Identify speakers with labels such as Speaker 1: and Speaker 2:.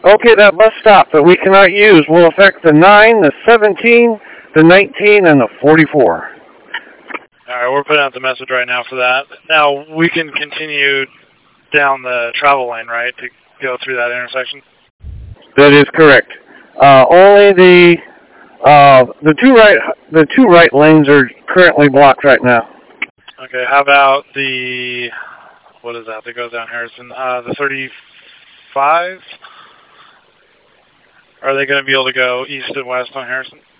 Speaker 1: Okay, that bus stop that we cannot use will affect the 9, the 17, the 19, and the 44.
Speaker 2: All right, we're putting out the message right now for that. Now, we can continue down the travel lane, right, to go through that intersection?
Speaker 1: That is correct. Only the two right lanes are currently blocked right now.
Speaker 2: Okay, how about the, what is that goes down Harrison? The 35? Are they going to be able to go east and west on Harrison?